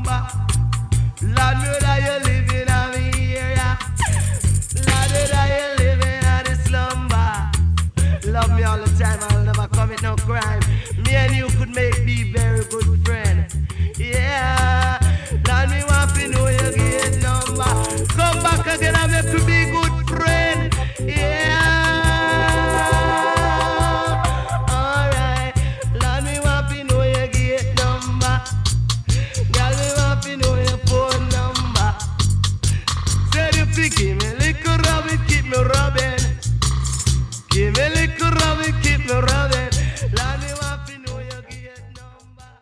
number. Lord, whether you living on me area. Lord, whether you living on the slumber. Love me all the time, I'll never commit no crime. Me and you could make me very good friend. Yeah, Lord, me want to know your gate number. Come back again and make me be